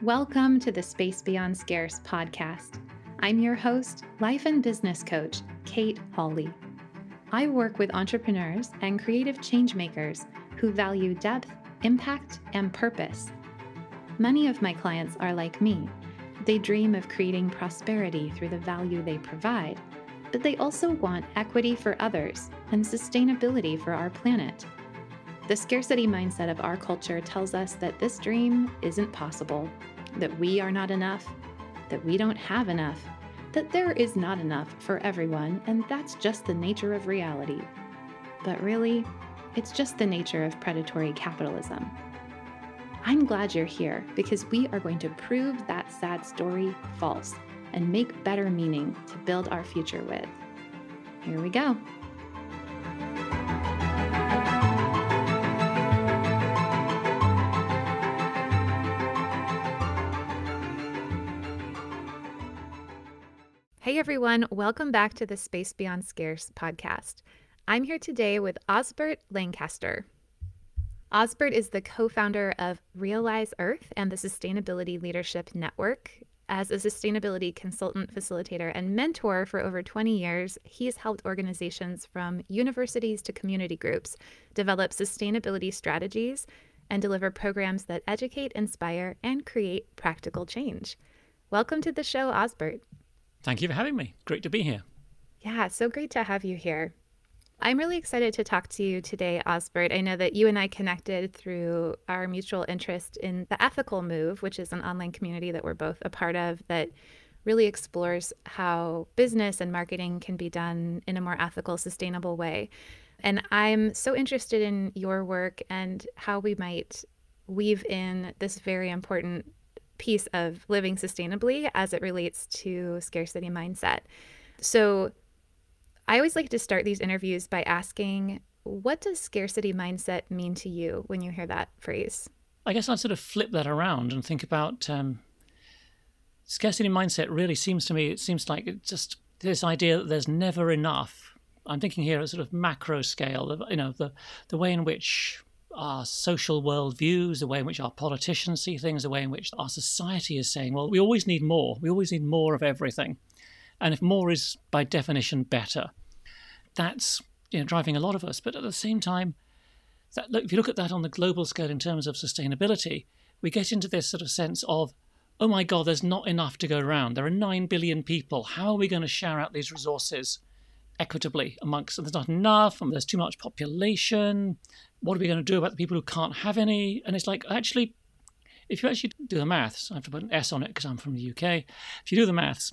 Welcome to the Space Beyond Scarce podcast. I'm your host, life and business coach, Kate Hawley. I work with entrepreneurs and creative change makers who value depth, impact, and purpose. Many of my clients are like me. They dream of creating prosperity through the value they provide, but they also want equity for others and sustainability for our planet. The scarcity mindset of our culture tells us that this dream isn't possible, that we are not enough, that we don't have enough, that there is not enough for everyone, and that's just the nature of reality. But really, it's just the nature of predatory capitalism. I'm glad you're here because we are going to prove that sad story false and make better meaning to build our future with. Here we go. Hey everyone, welcome back to the Space Beyond Scarce podcast. I'm here today with Osbert Lancaster. Osbert is the co-founder of Realize Earth and the Sustainability Leadership Network. As a sustainability consultant, facilitator, and mentor for over 20 years, he's helped organizations from universities to community groups develop sustainability strategies and deliver programs that educate, inspire, and create practical change. Welcome to the show, Osbert. Thank you for having me. Great to be here. Yeah, so great to have you here. I'm really excited to talk to you today, Osbert. I know that you and I connected through our mutual interest in The Ethical Move, which is an online community that we're both a part of that really explores how business and marketing can be done in a more ethical, sustainable way. And I'm so interested in your work and how we might weave in this very important piece of living sustainably as it relates to scarcity mindset. So I always like to start these interviews by asking, what does scarcity mindset mean to you when you hear that phrase? I guess I'd sort of flip that around and think about scarcity mindset really seems to me, it seems like it's just this idea that there's never enough. I'm thinking here at sort of macro scale, the way in which our social worldviews, the way in which our politicians see things, the way in which our society is saying, well, we always need more. We always need more of everything. And if more is by definition better, that's driving a lot of us. But at the same time, if you look at that on the global scale in terms of sustainability, we get into this sort of sense of, oh my God, there's not enough to go around. There are 9 billion people. How are we going to share out these resources equitably amongst them? There's not enough, and there's too much population. What are we going to do about the people who can't have any? And it's like, actually, if you actually do the maths, I have to put an S on it because I'm from the UK. If you do the maths,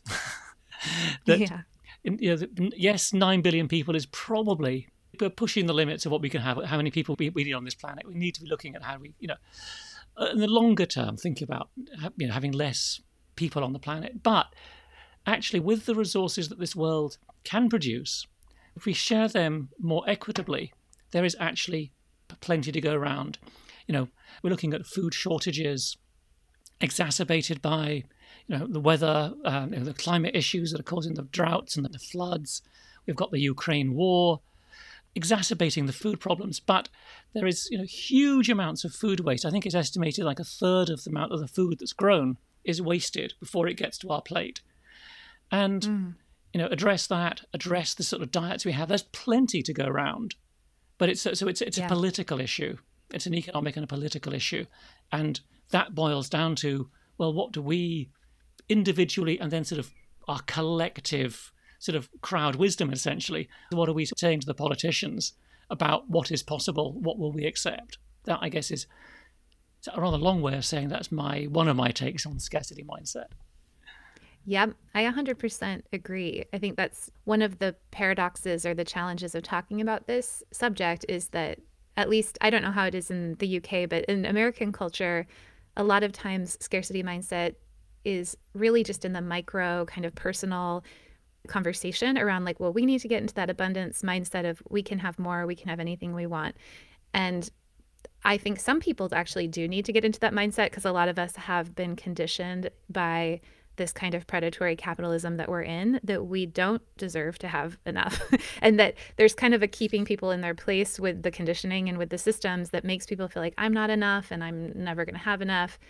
yes, 9 billion people is probably, we're pushing the limits of what we can have, how many people we need on this planet. We need to be looking at how we, in the longer term, think about having less people on the planet. But actually, with the resources that this world can produce, if we share them more equitably, there is actually plenty to go around. We're looking at food shortages exacerbated by, the weather, the climate issues that are causing the droughts and the floods. We've got the Ukraine war exacerbating the food problems, but there is, huge amounts of food waste. I think it's estimated like a third of the amount of the food that's grown is wasted before it gets to our plate. And address the sort of diets we have. There's plenty to go around, but it's a political issue. It's an economic and a political issue, and that boils down to, well, what do we individually and then sort of our collective sort of crowd wisdom, essentially, what are we saying to the politicians about what is possible? What will we accept? That, I guess, is a rather long way of saying that's one of my takes on scarcity mindset. Yep, I 100% agree. I think that's one of the paradoxes or the challenges of talking about this subject is that, at least, I don't know how it is in the UK, but in American culture, a lot of times scarcity mindset is really just in the micro kind of personal conversation around like, well, we need to get into that abundance mindset of we can have more, we can have anything we want. And I think some people actually do need to get into that mindset because a lot of us have been conditioned by this kind of predatory capitalism that we're in, that we don't deserve to have enough. And that there's kind of a keeping people in their place with the conditioning and with the systems that makes people feel like I'm not enough and I'm never going to have enough.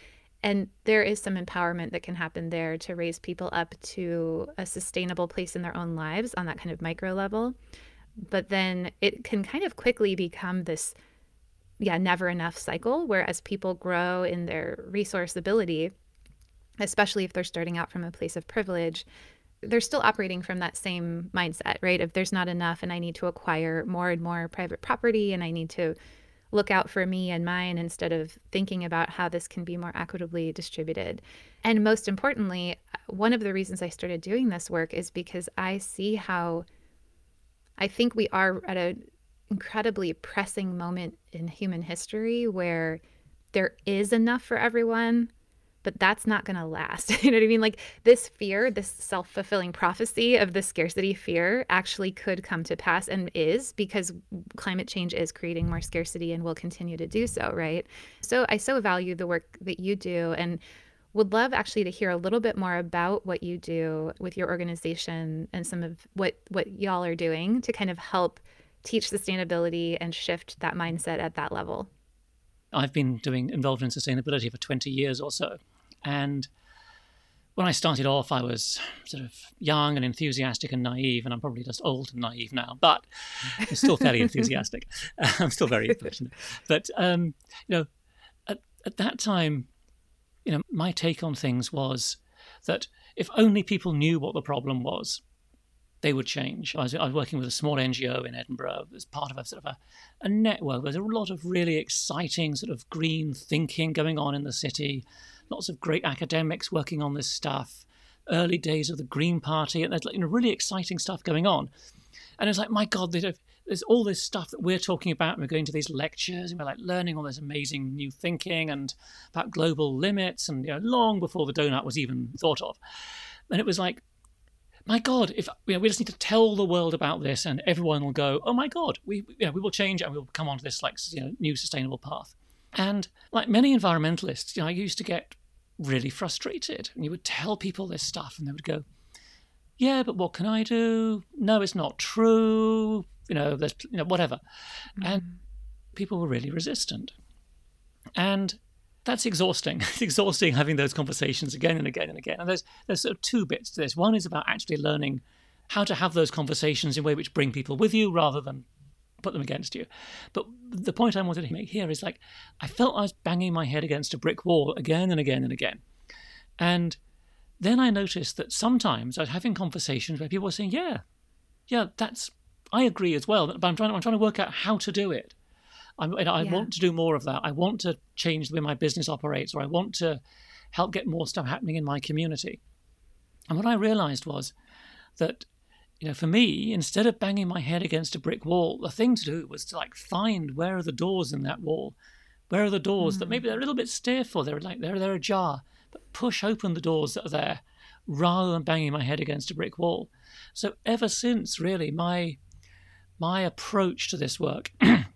And there is some empowerment that can happen there to raise people up to a sustainable place in their own lives on that kind of micro level. But then it can kind of quickly become this, never enough cycle, where as people grow in their resource ability, especially if they're starting out from a place of privilege, they're still operating from that same mindset, right? If there's not enough and I need to acquire more and more private property and I need to look out for me and mine instead of thinking about how this can be more equitably distributed. And most importantly, one of the reasons I started doing this work is because I see how I think we are at an incredibly pressing moment in human history where there is enough for everyone, but that's not going to last. You know what I mean? Like this fear, this self-fulfilling prophecy of the scarcity fear actually could come to pass, and is, because climate change is creating more scarcity and will continue to do so, right? So I so value the work that you do, and would love actually to hear a little bit more about what you do with your organization and some of what y'all are doing to kind of help teach sustainability and shift that mindset at that level. I've been involved in sustainability for 20 years or so. And when I started off, I was sort of young and enthusiastic and naive, and I'm probably just old and naive now, but I'm still fairly enthusiastic. I'm still very passionate. But, at that time, my take on things was that if only people knew what the problem was, they would change. I was working with a small NGO in Edinburgh as part of a sort of a network. There's a lot of really exciting sort of green thinking going on in the city. Lots of great academics working on this stuff. Early days of the Green Party, and there's really exciting stuff going on. And it's like, my God, there's all this stuff that we're talking about. And we're going to these lectures, and we're learning all this amazing new thinking and about global limits, and long before the donut was even thought of. And it was like, my God, if we just need to tell the world about this, and everyone will go, oh my God, we will change, and we'll come onto this new sustainable path. And like many environmentalists, I used to get really frustrated. And you would tell people this stuff, and they would go, yeah, but what can I do? No, it's not true. There's whatever. Mm-hmm. And people were really resistant. And that's exhausting. It's exhausting having those conversations again and again and again. And there's sort of two bits to this. One is about actually learning how to have those conversations in a way which bring people with you rather than put them against you. But the point I wanted to make here is I felt I was banging my head against a brick wall again and again and again. And then I noticed that sometimes I was having conversations where people were saying, yeah, I agree as well, but I'm trying to work out how to do it. I want to do more of that. I want to change the way my business operates, or I want to help get more stuff happening in my community. And what I realized was that, for me, instead of banging my head against a brick wall, the thing to do was to find where are the doors in that wall. Where are the doors that maybe they're a little bit stiff, or they're ajar, but push open the doors that are there rather than banging my head against a brick wall. So ever since, really, my approach to this work,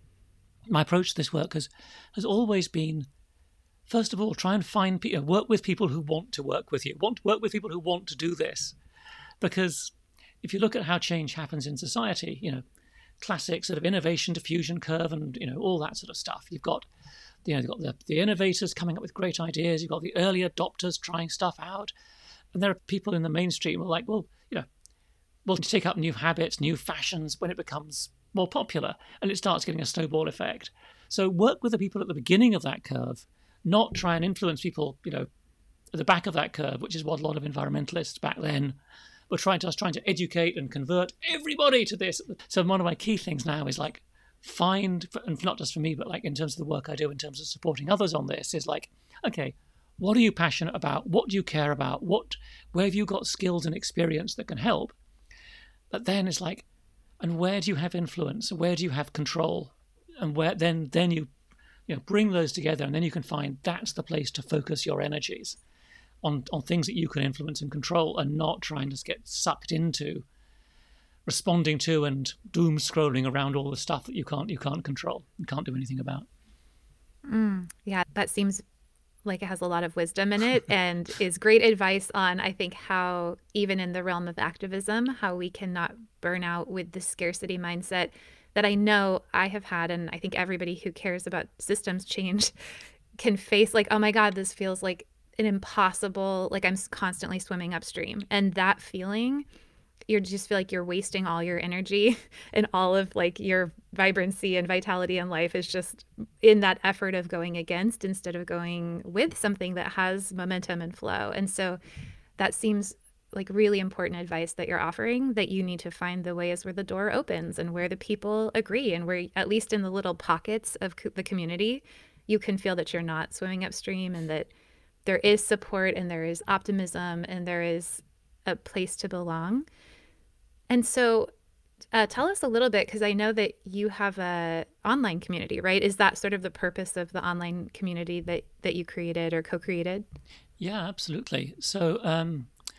has always been, first of all, try and find work with people who want to work with you, work with people who want to do this. Because if you look at how change happens in society, classic sort of innovation diffusion curve and, all that sort of stuff. You've got, you've got the innovators coming up with great ideas. You've got the early adopters trying stuff out. And there are people in the mainstream who are like, well, we'll take up new habits, new fashions when it becomes more popular, and it starts getting a snowball effect. So work with the people at the beginning of that curve, not try and influence people, at the back of that curve, which is what a lot of environmentalists back then were trying to educate and convert everybody to this. So one of my key things now is find, and not just for me, but in terms of the work I do in terms of supporting others on this, is okay, what are you passionate about? What do you care about? Where have you got skills and experience that can help? But then it's and where do you have influence? Where do you have control? And where then you bring those together, and then you can find that's the place to focus your energies on things that you can influence and control, and not trying to get sucked into responding to and doom scrolling around all the stuff that you can't control and can't do anything about. Yeah, that seems like it has a lot of wisdom in it and is great advice on, I think, how even in the realm of activism, how we cannot burn out with the scarcity mindset that I know I have had. And I think everybody who cares about systems change can face oh my God, this feels like an impossible, like I'm constantly swimming upstream. And that feeling, you just feel like you're wasting all your energy and all of like your vibrancy and vitality in life is just in that effort of going against instead of going with something that has momentum and flow. And so that seems like really important advice that you're offering, that you need to find the ways where the door opens and where the people agree, and where, at least in the little pockets of the community, you can feel that you're not swimming upstream and that there is support and there is optimism and there is a place to belong. And so tell us a little bit, because I know that you have a online community, right? Is that sort of the purpose of the online community that you created or co-created? Yeah, absolutely. So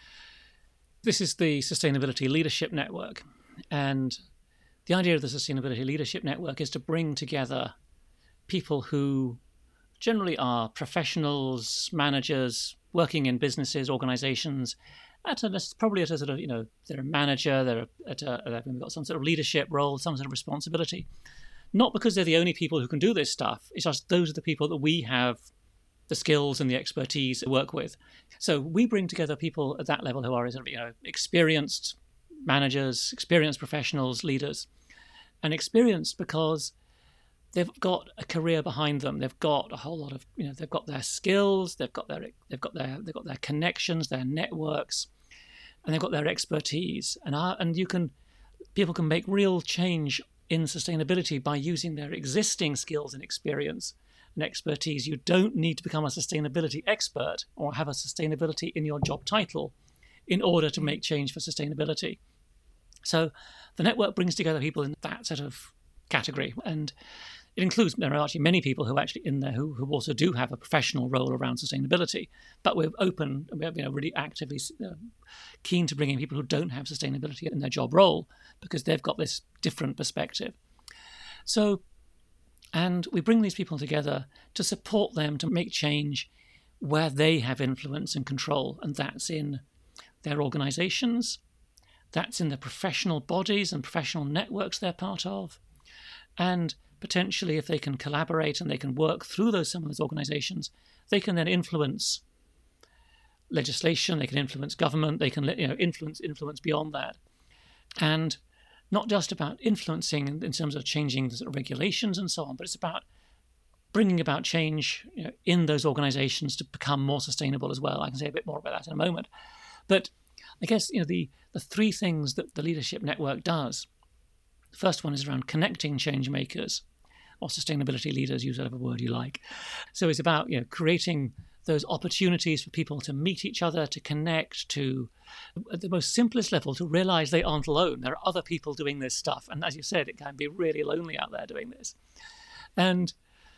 this is the Sustainability Leadership Network. And the idea of the Sustainability Leadership Network is to bring together people who generally are professionals, managers, working in businesses, organizations, probably at a sort of, they're a manager, they've got some sort of leadership role, some sort of responsibility. Not because they're the only people who can do this stuff. It's just those are the people that we have the skills and the expertise to work with. So we bring together people at that level who are sort of, experienced managers, experienced professionals, leaders, and experienced because they've got a career behind them. They've got a whole lot of, they've got their skills, they've got their connections, their networks, and they've got their expertise. And people can make real change in sustainability by using their existing skills and experience and expertise. You don't need to become a sustainability expert or have a sustainability in your job title in order to make change for sustainability. So the network brings together people in that sort of category, and it includes, there are actually many people who are actually in there who also do have a professional role around sustainability, but we're open and we're really actively keen to bring in people who don't have sustainability in their job role because they've got this different perspective. So, and we bring these people together to support them to make change where they have influence and control, and that's in their organizations, that's in the professional bodies and professional networks they're part of, and potentially if they can collaborate and they can work through some of those organizations, they can then influence legislation, they can influence government, they can influence beyond that. And not just about influencing in terms of changing the sort of regulations and so on, but it's about bringing about change in those organizations to become more sustainable as well. I can say a bit more about that in a moment. But I guess the three things that the Leadership Network does. The first one is around connecting change makers or sustainability leaders, use whatever word you like. So it's about creating those opportunities for people to meet each other, to connect, to, at the most simplest level, to realize they aren't alone. There are other people doing this stuff. And as you said, it can be really lonely out there doing this. And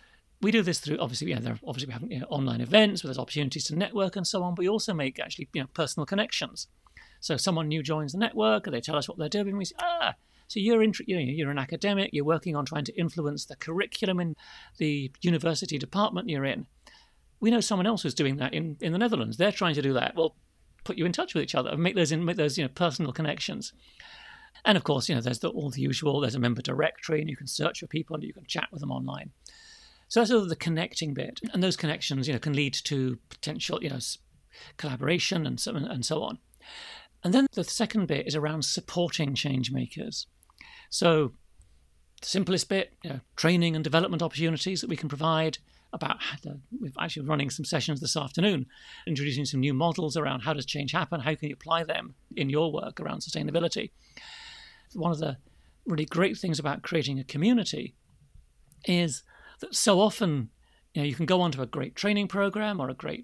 we do this through, obviously, we have online events where there's opportunities to network and so on, but we also make actually personal connections. So someone new joins the network and they tell us what they're doing, and we say, so you're an academic, you're working on trying to influence the curriculum in the university department you're in. We know someone else who's doing that in the Netherlands. They're trying to do that. Well, put you in touch with each other and make those personal connections. And of course, there's all the usual. There's a member directory, and you can search for people and you can chat with them online. So that's sort of the connecting bit, and those connections, can lead to potential, collaboration and so on. And then the second bit is around supporting change makers. So the simplest bit, training and development opportunities that we can provide. We're actually running some sessions this afternoon, introducing some new models around how does change happen, how can you apply them in your work around sustainability. One of the really great things about creating a community is that so often, you can go onto a great training program or a great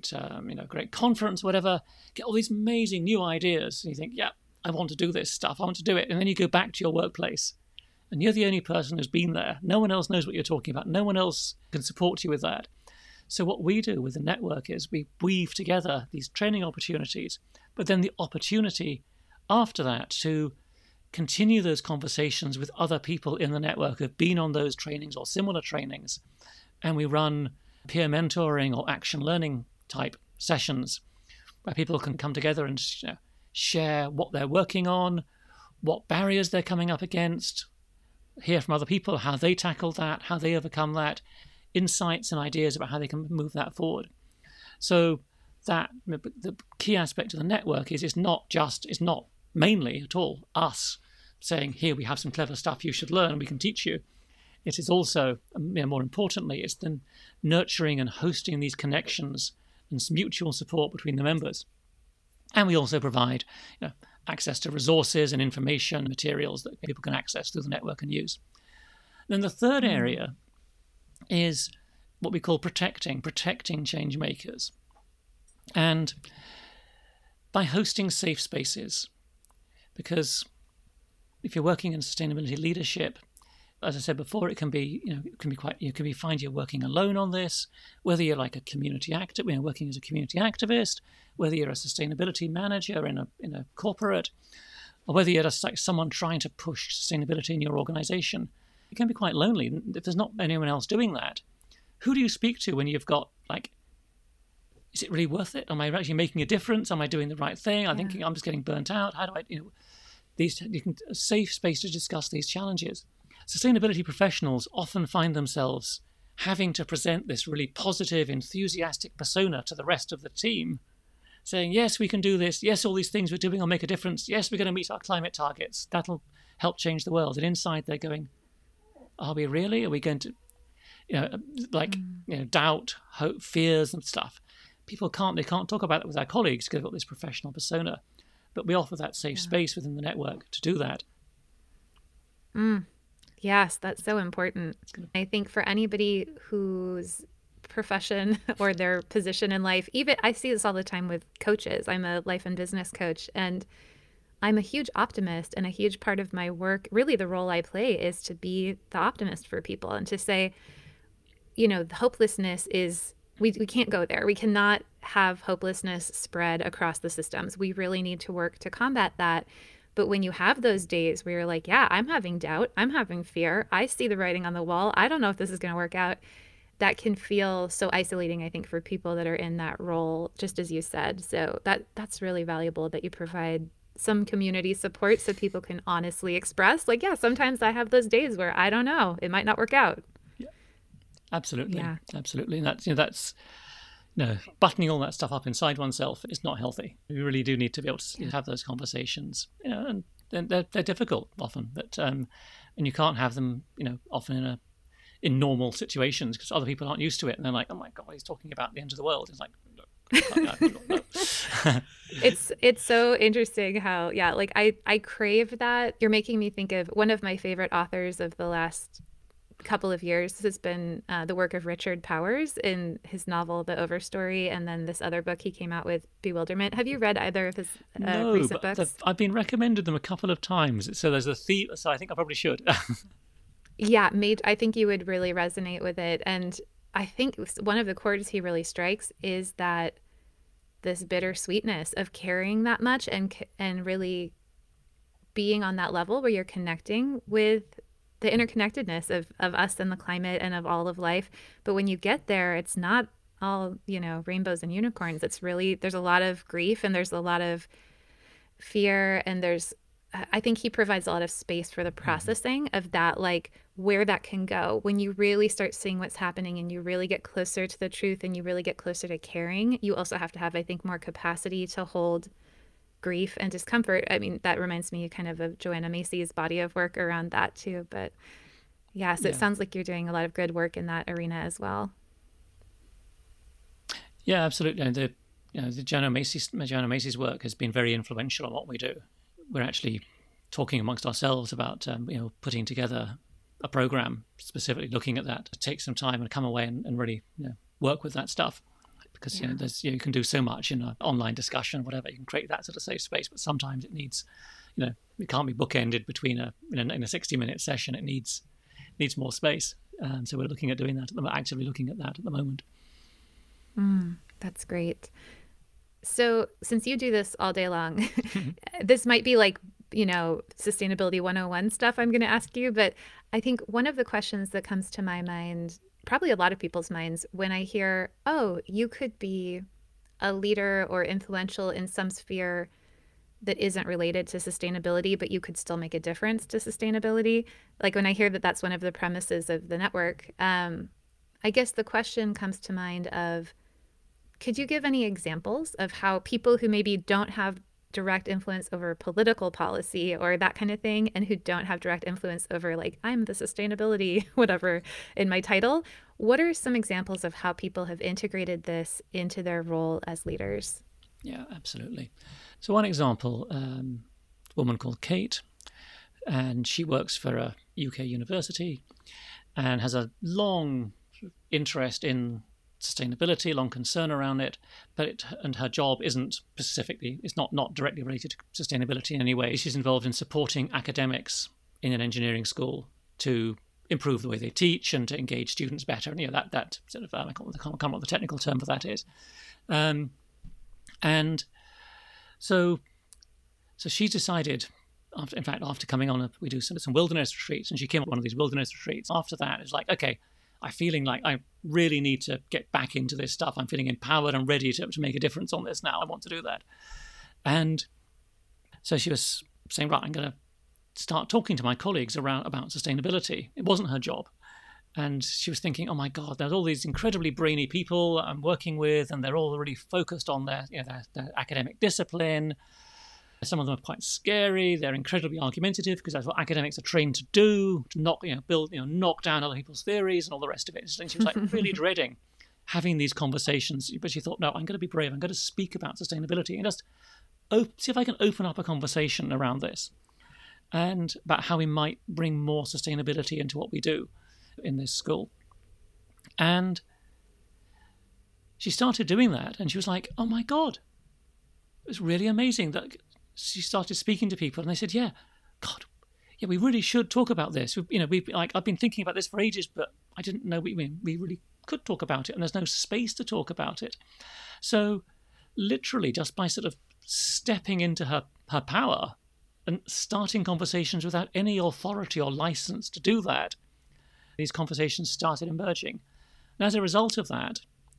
conference, whatever, get all these amazing new ideas, and you think, yeah, I want to do this stuff, I want to do it, and then you go back to your workplace, and you're the only person who's been there. No one else knows what you're talking about. No one else can support you with that. So what we do with the network is we weave together these training opportunities, but then the opportunity after that to continue those conversations with other people in the network who've been on those trainings or similar trainings. And we run peer mentoring or action learning type sessions where people can come together and share what they're working on, what barriers they're coming up against, hear from other people how they tackle that, how they overcome that, insights and ideas about how they can move that forward. So that the key aspect of the network is it's not mainly at all us saying, here we have some clever stuff you should learn and we can teach you. It is also, more importantly, it's the nurturing and hosting these connections and mutual support between the members. And we also provide access to resources and information, materials that people can access through the network and use. Then the third area is what we call protecting change makers. And by hosting safe spaces, because if you're working in sustainability leadership, as I said before, it can be, find you're working alone on this, whether you're like a community activist, working as a community activist, whether you're a sustainability manager in a corporate, or whether you're just like someone trying to push sustainability in your organization. It can be quite lonely if there's not anyone else doing that. Who do you speak to when you've got is it really worth it? Am I actually making a difference? Am I doing the right thing? I'm thinking I'm just getting burnt out. How do I, a safe space to discuss these challenges. Sustainability professionals often find themselves having to present this really positive, enthusiastic persona to the rest of the team, saying, yes, we can do this. Yes, all these things we're doing will make a difference. Yes, we're going to meet our climate targets. That'll help change the world. And inside they're going, are we really? Are we going to, doubt, hope, fears and stuff? They can't talk about it with our colleagues because they've got this professional persona. But we offer that safe space within the network to do that. Yes, that's so important. I think for anybody whose profession or their position in life, even I see this all the time with coaches. I'm a life and business coach, and I'm a huge optimist, and a huge part of my work, really the role I play, is to be the optimist for people and to say, the hopelessness is, we can't go there. We cannot have hopelessness spread across the systems. We really need to work to combat that. But when you have those days where you're like, yeah, I'm having doubt, I'm having fear, I see the writing on the wall, I don't know if this is going to work out, that can feel so isolating, I think, for people that are in that role, just as you said. So that's really valuable that you provide some community support so people can honestly express, sometimes I have those days where I don't know, it might not work out. Yeah, absolutely. Yeah. Absolutely. And that's buttoning all that stuff up inside oneself is not healthy. We really do need to be able to have those conversations, and they're difficult often, but and you can't have them, often in normal situations because other people aren't used to it, and they're like, oh my God, he's talking about the end of the world. It's like, no. It's so interesting how, I crave that. You're making me think of one of my favorite authors of the last couple of years has been the work of Richard Powers in his novel The Overstory, and then this other book he came out with, Bewilderment. Have you read either of his recent books? I've been recommended them a couple of times. So there's a theme, so I think I probably should. Yeah, I think you would really resonate with it. And I think one of the chords he really strikes is that this bittersweetness of caring that much and really being on that level where you're connecting with the interconnectedness of us and the climate and of all of life. But when you get there, it's not all, rainbows and unicorns. It's really, there's a lot of grief and there's a lot of fear, and I think he provides a lot of space for the processing of that, where that can go when you really start seeing what's happening and you really get closer to the truth and you really get closer to caring. You also have to have, I think, more capacity to hold grief and discomfort. I mean, that reminds me kind of Joanna Macy's body of work around that too. But it sounds like you're doing a lot of good work in that arena as well. Yeah, absolutely. And the Joanna Macy's work has been very influential on what we do. We're actually talking amongst ourselves about putting together a program specifically looking at that to take some time and come away and really work with that stuff. Because you can do so much in an online discussion, whatever. You can create that sort of safe space, but sometimes it needs, it can't be bookended between in a 60-minute session. It needs more space. So we're looking at doing that. Actively looking at that at the moment. That's great. So since you do this all day long, this might be sustainability 101 stuff I'm going to ask you, but I think one of the questions that comes to my mind, probably a lot of people's minds, when I hear, oh, you could be a leader or influential in some sphere that isn't related to sustainability, but you could still make a difference to sustainability. When I hear that that's one of the premises of the network, I guess the question comes to mind of, Could you give any examples of how people who maybe don't have direct influence over political policy or that kind of thing, and who don't have direct influence over, like, I'm the sustainability, whatever in my title, what are some examples of how people have integrated this into their role as leaders? Yeah, absolutely. So one example, a woman called Kate, and she works for a UK university and has a long interest in sustainability, long concern around it, and her job isn't specifically, it's not directly related to sustainability in any way. She's involved in supporting academics in an engineering school to improve the way they teach and to engage students better. And that sort of I can't remember what the technical term for that is. And so she decided, after coming on, we do some wilderness retreats, and she came on one of these wilderness retreats. After that, it's like, okay, I'm feeling like I really need to get back into this stuff. I'm feeling empowered and ready to make a difference on this now. I want to do that. And so she was saying, right, I'm going to start talking to my colleagues about sustainability. It wasn't her job. And she was thinking, oh my God, there's all these incredibly brainy people I'm working with, and they're all really focused on their academic discipline. Some of them are quite scary. They're incredibly argumentative because that's what academics are trained to do, to knock down other people's theories and all the rest of it. And she was like really dreading having these conversations. But she thought, no, I'm going to be brave. I'm going to speak about sustainability and just see if I can open up a conversation around this and about how we might bring more sustainability into what we do in this school. And she started doing that, and she was like, oh my God, it was really amazing that she started speaking to people, and they said, yeah, God, yeah, we really should talk about this. I've been thinking about this for ages, but I didn't know we really could talk about it, and there's no space to talk about it. So literally just by sort of stepping into her power and starting conversations without any authority or license to do that, these conversations started emerging. And as a result of that,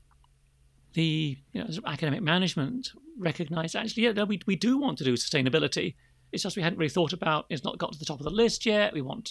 the academic management recognised, actually, we do want to do sustainability. It's just we hadn't really thought about, it's not got to the top of the list yet. We want,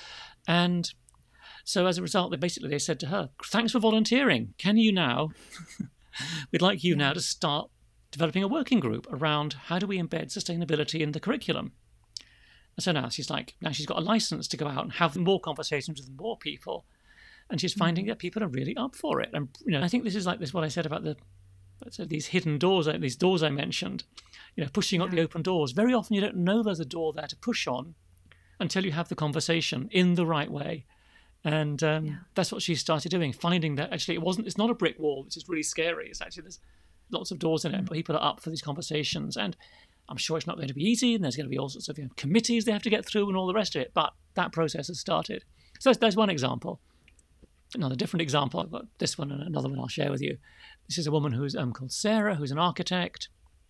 And so as a result, they said to her, thanks for volunteering. Can you now, we'd like you now to start developing a working group around how do we embed sustainability in the curriculum. And so now she's got a license to go out and have more conversations with more people. And she's finding that people are really up for it. And I think this is like what I said about these hidden doors, these doors I mentioned, pushing up the open doors. Very often you don't know there's a door there to push on until you have the conversation in the right way. And that's what she started doing, finding that actually it's not a brick wall, which is really scary. It's actually, there's lots of doors in it, but people are up for these conversations. And I'm sure it's not going to be easy, and there's going to be all sorts of committees they have to get through and all the rest of it. But that process has started. So there's one example. Another different example, I've got this one and another one I'll share with you. This is a woman who's called Sarah, who's an architect,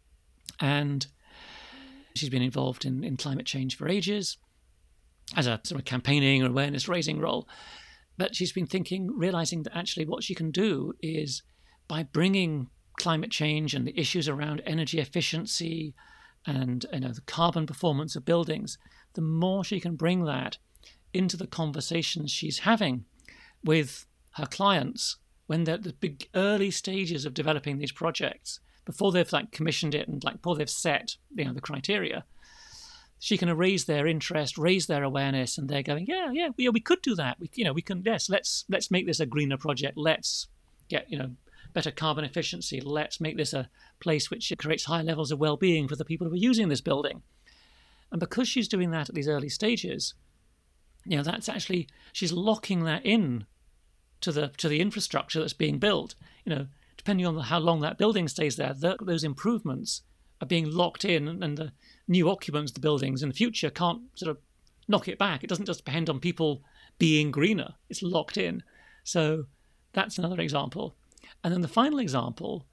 and she's been involved in climate change for ages as a sort of campaigning or awareness raising role. But she's been realizing that actually what she can do is by bringing climate change and the issues around energy efficiency and the carbon performance of buildings, the more she can bring that into the conversations she's having with her clients when they're at the big early stages of developing these projects, before they've commissioned it and before they've set the criteria, she can raise their interest, raise their awareness, and they're going, yeah, we could do that. We can, yes, let's make this a greener project. Let's get better carbon efficiency. Let's make this a place which creates high levels of well-being for the people who are using this building. And because she's doing that at these early stages, that's actually, she's locking that in to the infrastructure that's being built. Depending on how long that building stays there, those improvements are being locked in, and the new occupants of the buildings in the future can't sort of knock it back. It doesn't just depend on people being greener. It's locked in. So that's another example. And then the final example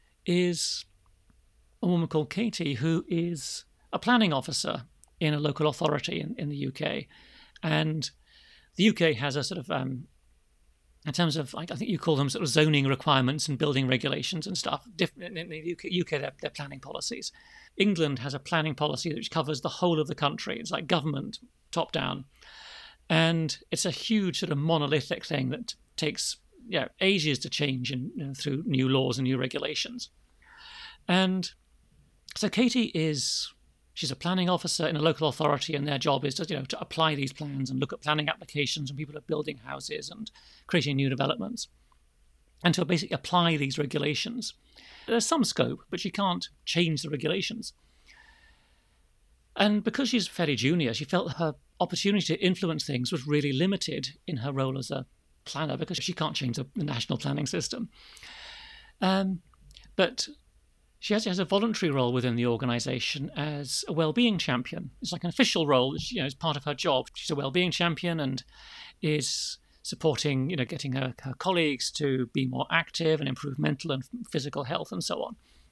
is a woman called Katie, who is a planning officer in a local authority in the UK. And the UK has a sort of, in terms of, I think you call them sort of zoning requirements and building regulations and stuff. In the UK, they're planning policies. England has a planning policy which covers the whole of the country. It's like government, top down. And it's a huge sort of monolithic thing that takes ages to change through new laws and new regulations. And so Katie she's a planning officer in a local authority, and their job is to apply these plans and look at planning applications when people are building houses and creating new developments, and to basically apply these regulations. There's some scope, but she can't change the regulations. And because she's fairly junior, she felt her opportunity to influence things was really limited in her role as a planner, because she can't change the national planning system. But she actually has a voluntary role within the organisation as a well-being champion. It's like an official role, as part of her job. She's a well-being champion and is supporting, getting her colleagues to be more active and improve mental and physical health and so on.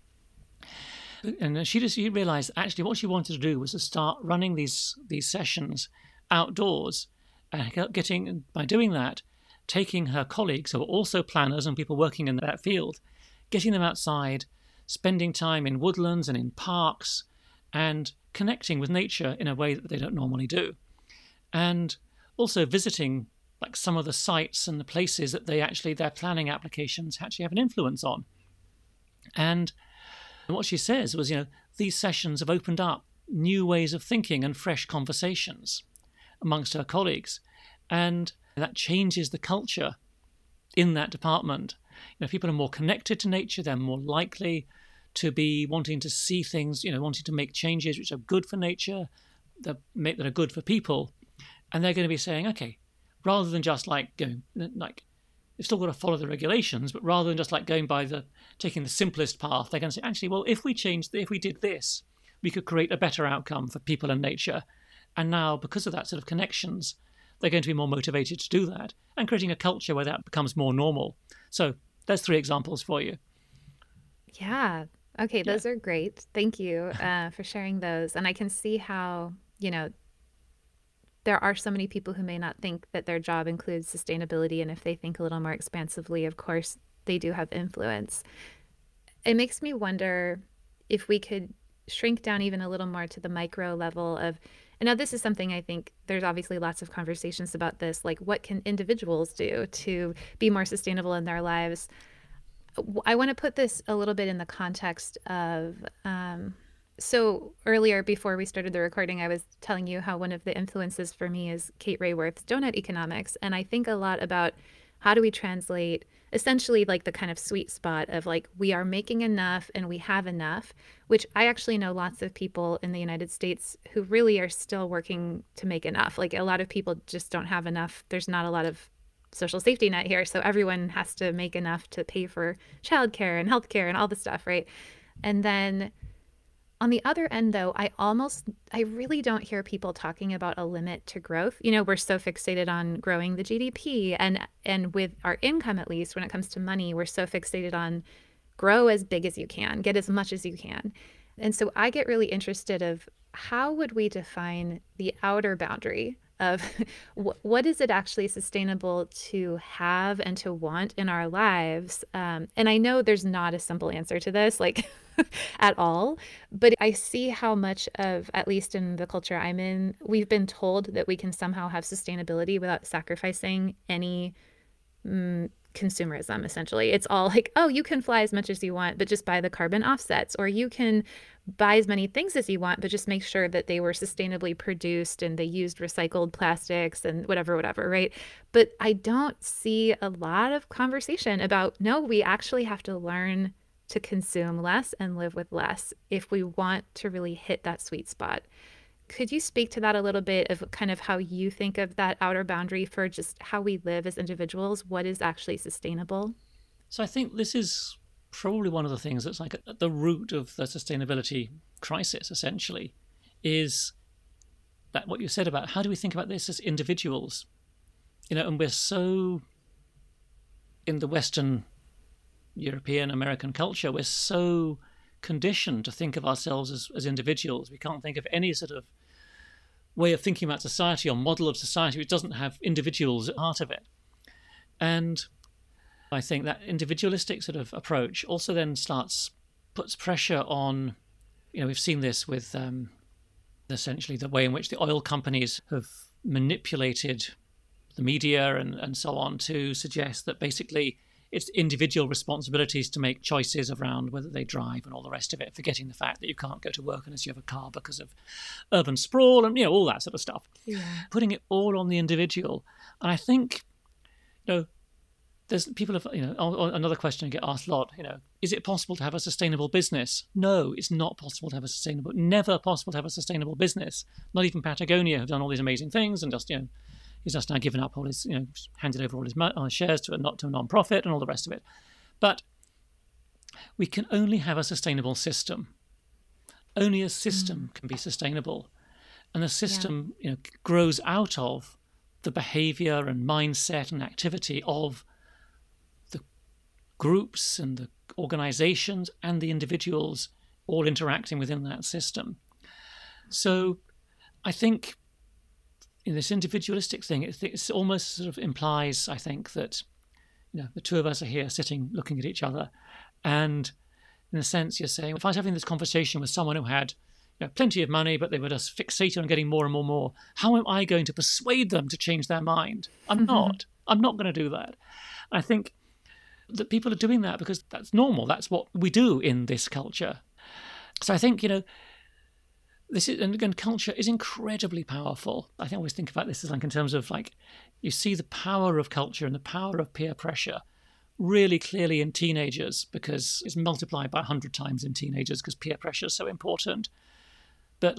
And she realised actually what she wanted to do was to start running these sessions outdoors, and by doing that, taking her colleagues who are also planners and people working in that field, getting them outside, spending time in woodlands and in parks, and connecting with nature in a way that they don't normally do, and also visiting like some of the sites and the places that their planning applications actually have an influence on. And what she says was, these sessions have opened up new ways of thinking and fresh conversations amongst her colleagues, and that changes the culture in that department. People are more connected to nature, they're more likely to be wanting to see things, wanting to make changes which are good for nature, that are good for people, and they're going to be saying, okay, rather than just they've still got to follow the regulations, but rather than just taking the simplest path, they're going to say, actually, well, if we did this, we could create a better outcome for people and nature. And now, because of that sort of connections, they're going to be more motivated to do that, and creating a culture where that becomes more normal. So there's 3 examples for you. Yeah. Okay. Those are great. Thank you for sharing those. And I can see how, there are so many people who may not think that their job includes sustainability. And if they think a little more expansively, of course, they do have influence. It makes me wonder if we could shrink down even a little more to the micro level of, and now this is something I think there's obviously lots of conversations about this, like what can individuals do to be more sustainable in their lives? I want to put this a little bit in the context of, so earlier before we started the recording, I was telling you how one of the influences for me is Kate Raworth's Donut Economics. And I think a lot about how do we translate essentially like the kind of sweet spot of we are making enough and we have enough, which I actually know lots of people in the United States who really are still working to make enough. A lot of people just don't have enough. There's not a lot of social safety net here. So everyone has to make enough to pay for childcare and healthcare and all the stuff, right? And then on the other end, though, I really don't hear people talking about a limit to growth. We're so fixated on growing the GDP, and with our income, at least when it comes to money, we're so fixated on grow as big as you can, get as much as you can. And so I get really interested of how would we define the outer boundary of what is it actually sustainable to have and to want in our lives? And I know there's not a simple answer to this, at all, but I see how much of, at least in the culture I'm in, we've been told that we can somehow have sustainability without sacrificing any consumerism, essentially. It's all oh, you can fly as much as you want, but just buy the carbon offsets, or you can buy as many things as you want, but just make sure that they were sustainably produced and they used recycled plastics and whatever, right? But I don't see a lot of conversation about, no, we actually have to learn to consume less and live with less if we want to really hit that sweet spot. Could you speak to that a little bit of kind of how you think of that outer boundary for just how we live as individuals? What is actually sustainable? So I think this is probably one of the things that's at the root of the sustainability crisis, essentially, is that what you said about how do we think about this as individuals? And we're so, in the Western European American culture, we're so conditioned to think of ourselves as individuals. We can't think of any sort of way of thinking about society or model of society which doesn't have individuals at the heart of it. And I think that individualistic sort of approach also then puts pressure on, we've seen this with essentially the way in which the oil companies have manipulated the media and so on to suggest that basically it's individual responsibilities to make choices around whether they drive and all the rest of it, forgetting the fact that you can't go to work unless you have a car because of urban sprawl and, all that sort of stuff. Yeah. Putting it all on the individual. And I think, there's people have, another question I get asked a lot, is it possible to have a sustainable business? No, it's not possible to have never possible to have a sustainable business. Not even Patagonia have done all these amazing things and just, he's just now given up all his, handed over all his shares to a non-profit and all the rest of it. But we can only have a sustainable system. Only a system can be sustainable. And the system, grows out of the behavior and mindset and activity of the groups and the organizations and the individuals all interacting within that system. So I think in this individualistic thing, it almost sort of implies, I think, that the two of us are here sitting looking at each other, and in a sense you're saying, if I was having this conversation with someone who had plenty of money, but they were just fixated on getting more and more, how am I going to persuade them to change their mind? I'm not going to do that. I think that people are doing that because that's normal. That's what we do in this culture. So I think, this is, and again, culture is incredibly powerful. I think I always think about this as in terms of you see the power of culture and the power of peer pressure really clearly in teenagers, because it's multiplied by 100 times in teenagers because peer pressure is so important. But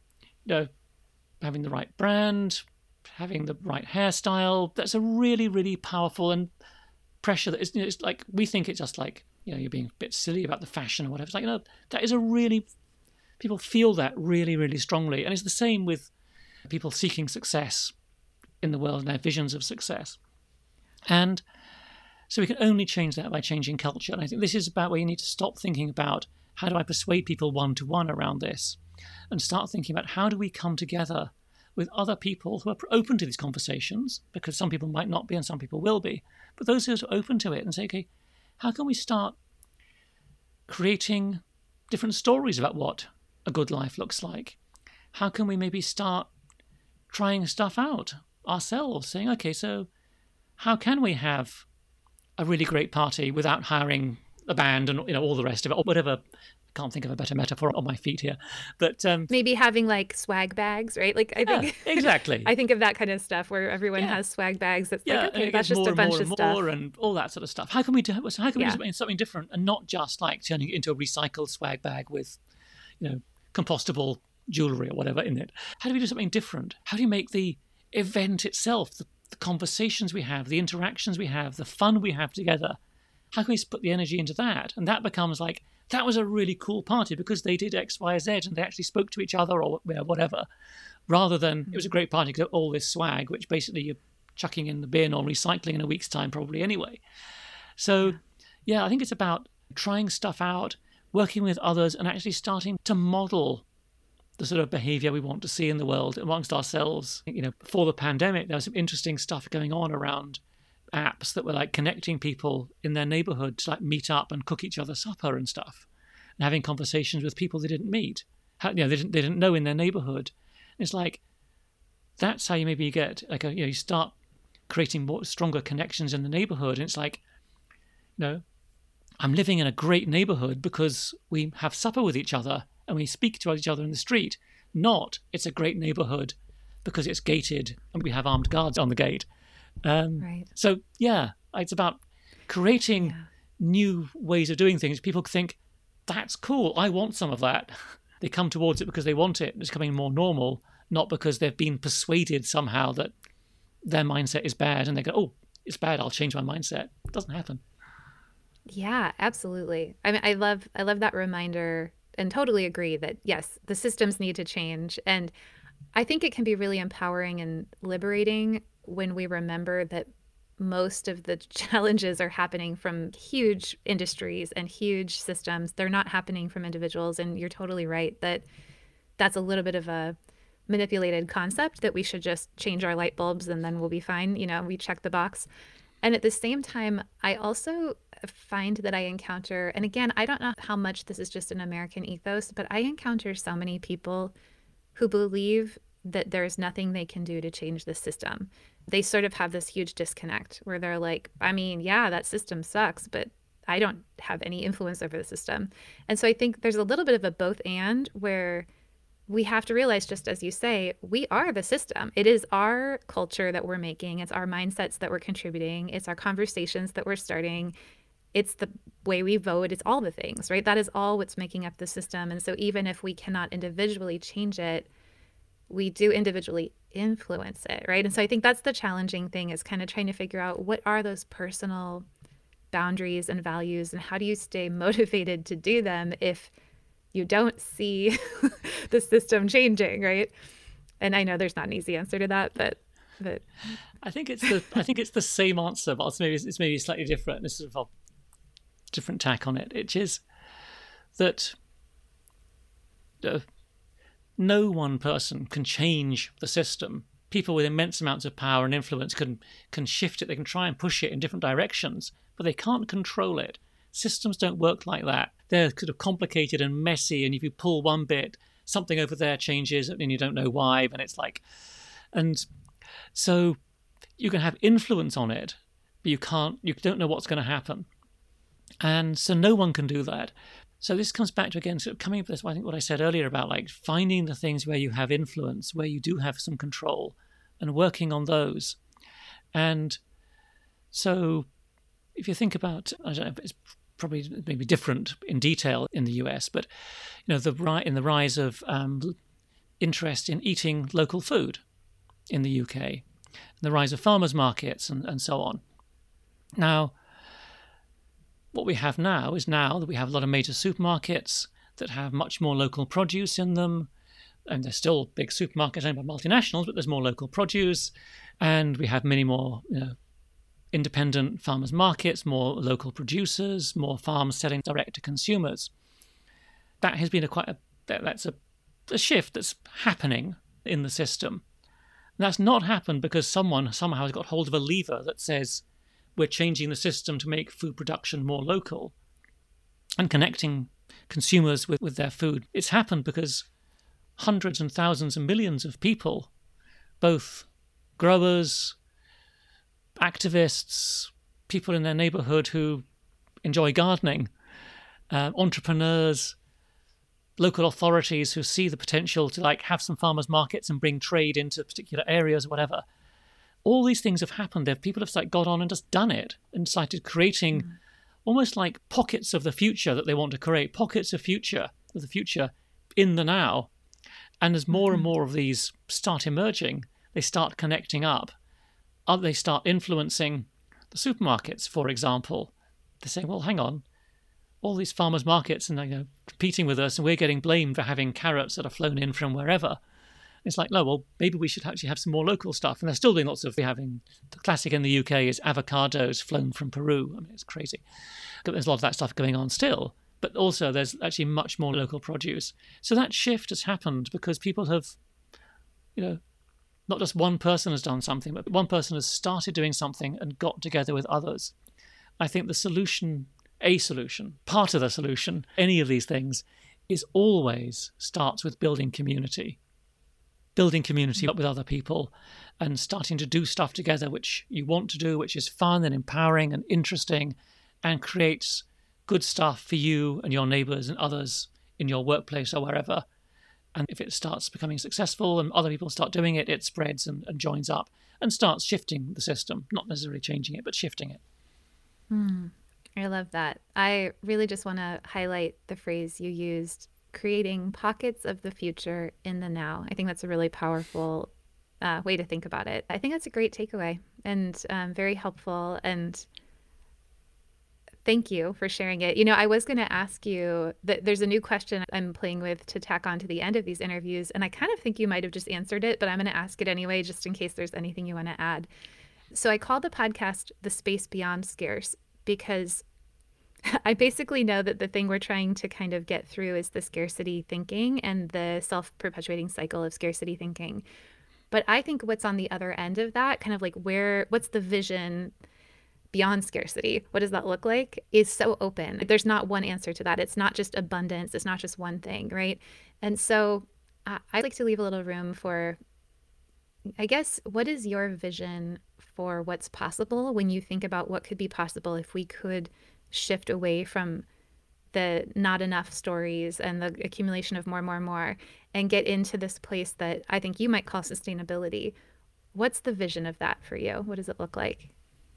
having the right brand, having the right hairstyle, that's a really, really powerful and pressure that is, it's we think it's just you're being a bit silly about the fashion or whatever. It's that is a really, people feel that really, really strongly. And it's the same with people seeking success in the world and their visions of success. And so we can only change that by changing culture. And I think this is about where you need to stop thinking about how do I persuade people one-to-one around this, and start thinking about how do we come together with other people who are open to these conversations, because some people might not be and some people will be, but those who are open to it, and say, okay, how can we start creating different stories about what a good life looks like? How can we maybe start trying stuff out ourselves, saying, okay, so how can we have a really great party without hiring a band and all the rest of it, or whatever? I can't think of a better metaphor on my feet here, but maybe having swag bags, right? I think exactly. I think of that kind of stuff where everyone has swag bags. That's okay, that's just more a bunch of stuff and all that sort of stuff. How can we do something different and not just turning it into a recycled swag bag with compostable jewelry or whatever in it? How do we do something different? How do you make the event itself, the conversations we have, the interactions we have, the fun we have together, how can we put the energy into that? And that becomes that was a really cool party because they did X, Y, Z, and they actually spoke to each other or whatever, rather than it was a great party because all this swag, which basically you're chucking in the bin or recycling in a week's time probably anyway. So I think it's about trying stuff out, working with others, and actually starting to model the sort of behavior we want to see in the world amongst ourselves. Before the pandemic, there was some interesting stuff going on around apps that were connecting people in their neighborhood to meet up and cook each other supper and stuff, and having conversations with people they didn't meet, they didn't know in their neighborhood. And it's that's how you maybe get you start creating more stronger connections in the neighborhood. And it's I'm living in a great neighborhood because we have supper with each other and we speak to each other in the street, not it's a great neighborhood because it's gated and we have armed guards on the gate. Right. So it's about creating new ways of doing things. People think that's cool, I want some of that. They come towards it because they want it. It's becoming more normal, not because they've been persuaded somehow that their mindset is bad and they go, oh, it's bad, I'll change my mindset. It doesn't happen. Yeah, absolutely. I mean, I love that reminder, and totally agree that yes, the systems need to change. And I think it can be really empowering and liberating when we remember that most of the challenges are happening from huge industries and huge systems. They're not happening from individuals. And you're totally right that that's a little bit of a manipulated concept that we should just change our light bulbs and then we'll be fine. We check the box. And at the same time, I also find that I encounter, and again, I don't know how much this is just an American ethos, but I encounter so many people who believe that there's nothing they can do to change the system. They sort of have this huge disconnect where they're like, I mean, yeah, that system sucks, but I don't have any influence over the system. And so I think there's a little bit of a both and, where we have to realize, just as you say, we are the system. It is our culture that we're making. It's our mindsets that we're contributing. It's our conversations that we're starting. It's the way we vote. It's all the things, right? That is all what's making up the system. And so even if we cannot individually change it, we do individually influence it, right? And so I think that's the challenging thing, is kind of trying to figure out what are those personal boundaries and values, and how do you stay motivated to do them if you don't see the system changing, right? And I know there's not an easy answer to that, but I think it's the same answer, but it's maybe slightly different. This is a different tack on it, which is that no one person can change the system. People with immense amounts of power and influence can shift it. They can try and push it in different directions, but they can't control it. Systems don't work like that. They're sort of complicated and messy, and if you pull one bit, something over there changes and you don't know why, and it's like, and so you can have influence on it, but you don't know what's going to happen. And so no one can do that. So this comes back to, again, sort of coming up with this, I think what I said earlier about like finding the things where you have influence, where you do have some control, and working on those. And so if you think about, I don't know, it's probably maybe different in detail in the US, but in the rise of interest in eating local food in the UK, and the rise of farmers markets and so on. Now, what we have now is that we have a lot of major supermarkets that have much more local produce in them, and they're still big supermarkets owned by multinationals, but there's more local produce, and we have many more independent farmers markets, more local producers, more farms selling direct to consumers. That has been that's a shift that's happening in the system. And that's not happened because someone somehow has got hold of a lever that says we're changing the system to make food production more local and connecting consumers with their food. It's happened because hundreds and thousands and millions of people, both growers, activists, people in their neighborhood who enjoy gardening, entrepreneurs, local authorities who see the potential to like have some farmers markets and bring trade into particular areas or whatever. All these things have happened. People have like got on and just done it and started creating almost like pockets of the future that they want to create, pockets of the future in the now. And as more and more of these start emerging, they start connecting up. They start influencing the supermarkets, for example. They're saying, well, hang on, all these farmers markets and competing with us, and we're getting blamed for having carrots that are flown in from wherever. It's like, no, well, maybe we should actually have some more local stuff. And they're still doing lots of, the classic in the UK is avocados flown from Peru. I mean, it's crazy. But there's a lot of that stuff going on still. But also there's actually much more local produce. So that shift has happened because people have, not just one person has done something, but one person has started doing something and got together with others. I think part of the solution, any of these things, is always starts with building community up with other people and starting to do stuff together which you want to do, which is fun and empowering and interesting and creates good stuff for you and your neighbors and others in your workplace or wherever. And if it starts becoming successful and other people start doing it, it spreads and joins up and starts shifting the system, not necessarily changing it, but shifting it. I love that. I really just want to highlight the phrase you used, creating pockets of the future in the now. I think that's a really powerful way to think about it. I think that's a great takeaway and very helpful. And thank you for sharing it. I was going to ask you that there's a new question I'm playing with to tack on to the end of these interviews. And I kind of think you might have just answered it, but I'm going to ask it anyway, just in case there's anything you want to add. So I call the podcast The Space Beyond Scarce because I basically know that the thing we're trying to kind of get through is the scarcity thinking and the self-perpetuating cycle of scarcity thinking. But I think what's on the other end of that, kind of like what's the vision beyond scarcity? What does that look like? Is so open. There's not one answer to that. It's not just abundance. It's not just one thing, right? And so I like to leave a little room for I guess, what is your vision for what's possible when you think about what could be possible if we could shift away from the not enough stories and the accumulation of more, more, more, and get into this place that I think you might call sustainability? What's the vision of that for you? What does it look like?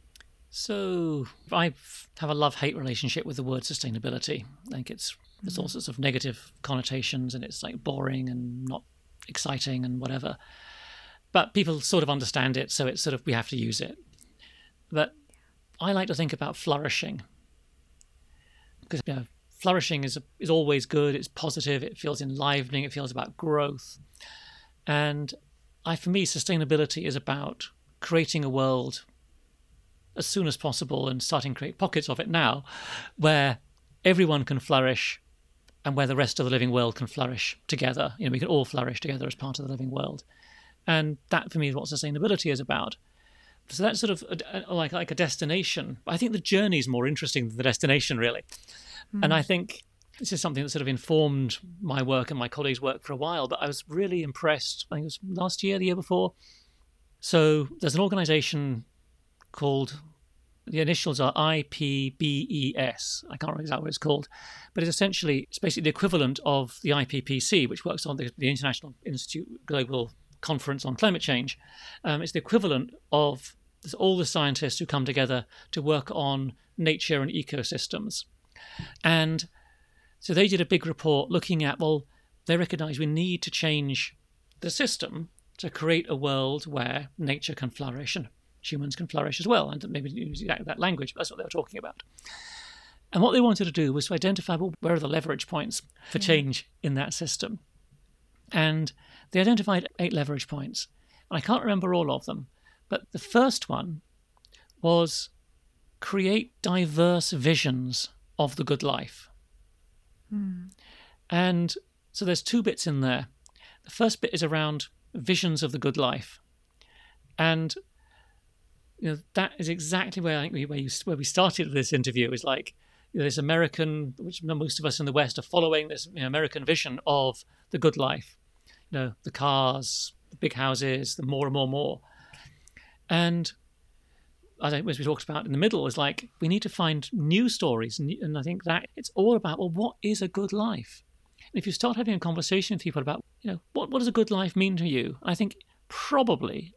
So I have a love-hate relationship with the word sustainability. I think there's all sorts of negative connotations, and it's like boring and not exciting and whatever. But people sort of understand it, so it's sort of, we have to use it. But I like to think about flourishing, because flourishing is always good. It's positive. It feels enlivening. It feels about growth. And for me, sustainability is about creating a world as soon as possible and starting to create pockets of it now where everyone can flourish and where the rest of the living world can flourish together. We can all flourish together as part of the living world. And that, for me, is what sustainability is about. So that's sort of like a destination. I think the journey is more interesting than the destination, really. And I think this is something that sort of informed my work and my colleagues' work for a while, but I was really impressed. I think it was last year, the year before. So there's an organization called, the initials are IPBES. I can't remember exactly what it's called, but it's basically the equivalent of the IPCC, which works on the International Institute Global Conference on Climate Change. It's the equivalent of all the scientists who come together to work on nature and ecosystems. And so they did a big report looking at, they recognize we need to change the system to create a world where nature can flourish and humans can flourish as well, and maybe use exactly that language, but that's what they were talking about. And what they wanted to do was to identify, where are the leverage points for change in that system? And they identified 8 leverage points. And I can't remember all of them, but the first one was create diverse visions of the good life. And so there's 2 bits in there. The first bit is around visions of the good life. And that is exactly where I think where we started this interview, is like this American, which most of us in the West are following, this American vision of the good life. The cars, the big houses, the more and more and more. And as we talked about in the middle, is like we need to find new stories. And I think that it's all about, what is a good life? And if you start having a conversation with people about, what does a good life mean to you? I think probably,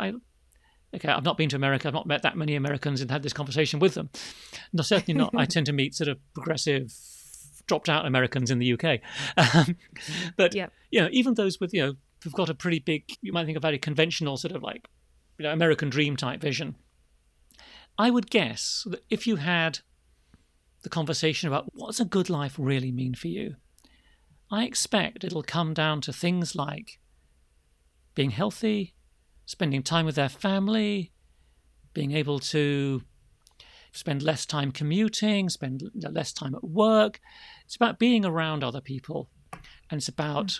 I've not been to America. I've not met that many Americans and had this conversation with them. No, certainly not. I tend to meet sort of progressive, dropped out Americans in the UK. But, even those with, who've got a pretty big, you might think a very conventional sort of like, American dream type vision. I would guess that if you had the conversation about what does a good life really mean for you, I expect it'll come down to things like being healthy, spending time with their family, being able to spend less time commuting, spend less time at work. It's about being around other people. And it's about,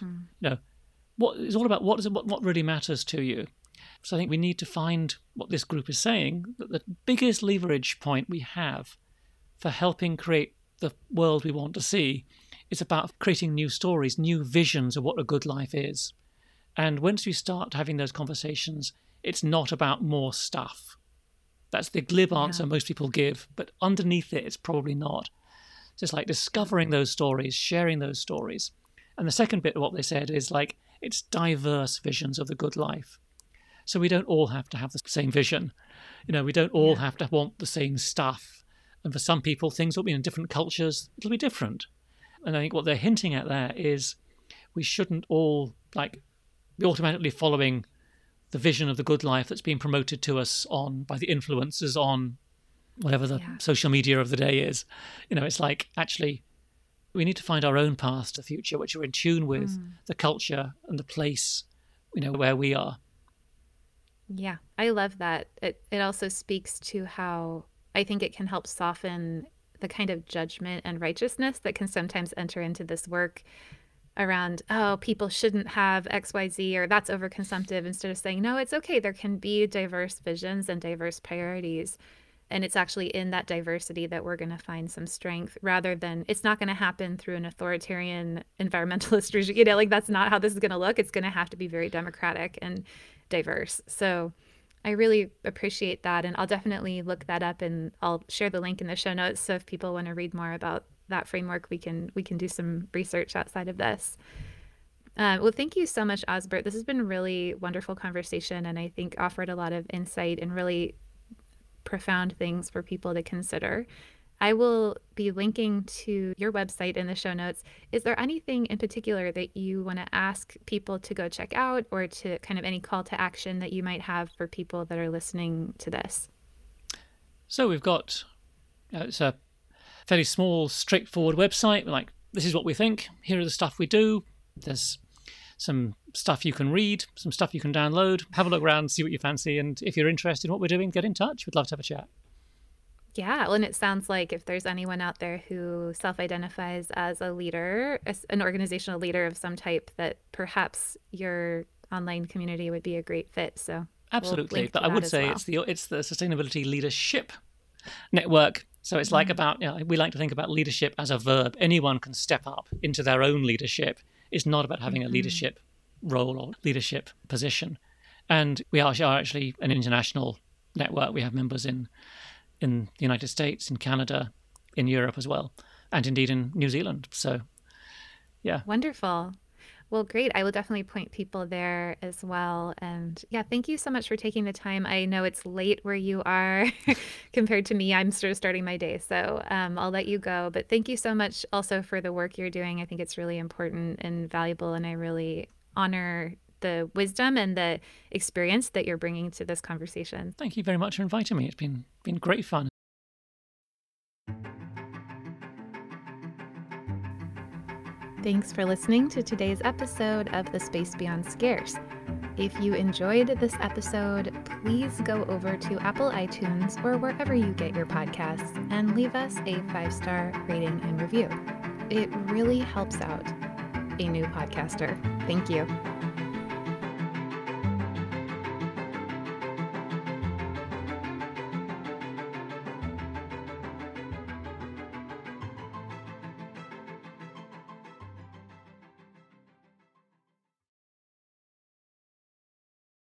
it's all about what really matters to you. So I think we need to find what this group is saying, that the biggest leverage point we have for helping create the world we want to see is about creating new stories, new visions of what a good life is. And once we start having those conversations, it's not about more stuff. That's the glib answer most people give, but underneath it, it's probably not. So it's like discovering those stories, sharing those stories. And the second bit of what they said is like, it's diverse visions of the good life. So we don't all have to have the same vision. We don't all have to want the same stuff. And for some people, things will be in different cultures. It'll be different. And I think what they're hinting at there is we shouldn't all be automatically following the vision of the good life that's being promoted to us by the influencers on whatever the social media of the day is. It's like, actually, we need to find our own path to the future, which are in tune with the culture and the place, where we are. Yeah, I love that. It also speaks to how I think it can help soften the kind of judgment and righteousness that can sometimes enter into this work around, people shouldn't have XYZ or that's overconsumptive, instead of saying, no, it's okay. There can be diverse visions and diverse priorities. And it's actually in that diversity that we're going to find some strength, rather than, it's not going to happen through an authoritarian environmentalist regime. That's not how this is going to look. It's going to have to be very democratic. And diverse. So I really appreciate that. And I'll definitely look that up, and I'll share the link in the show notes. So if people want to read more about that framework, we can do some research outside of this. Well, thank you so much, Osbert. This has been a really wonderful conversation, and I think offered a lot of insight and really profound things for people to consider. I will be linking to your website in the show notes. Is there anything in particular that you want to ask people to go check out, or to kind of any call to action that you might have for people that are listening to this? So we've got, it's a fairly small, straightforward website. Like, this is what we think. Here are the stuff we do. There's some stuff you can read, some stuff you can download. Have a look around, see what you fancy. And if you're interested in what we're doing, get in touch. We'd love to have a chat. Yeah, well, and it sounds like if there's anyone out there who self-identifies as a leader, an organizational leader of some type, that perhaps your online community would be a great fit. So absolutely, but I would say it's the Sustainability Leadership Network. So it's like about, we like to think about leadership as a verb. Anyone can step up into their own leadership. It's not about having a leadership role or leadership position. And we are actually an international network. We have members in the United States, in Canada, in Europe as well, and indeed in New Zealand. So, yeah. Wonderful. Well, great. I will definitely point people there as well. And yeah, thank you so much for taking the time. I know it's late where you are compared to me. I'm sort of starting my day, so I'll let you go. But thank you so much also for the work you're doing. I think it's really important and valuable, and I really honor the wisdom and the experience that you're bringing to this conversation. Thank you very much for inviting me. It's been great fun. Thanks for listening to today's episode of The Space Beyond Scarce. If you enjoyed this episode, please go over to Apple iTunes or wherever you get your podcasts and leave us a 5-star rating and review. It really helps out a new podcaster. Thank you.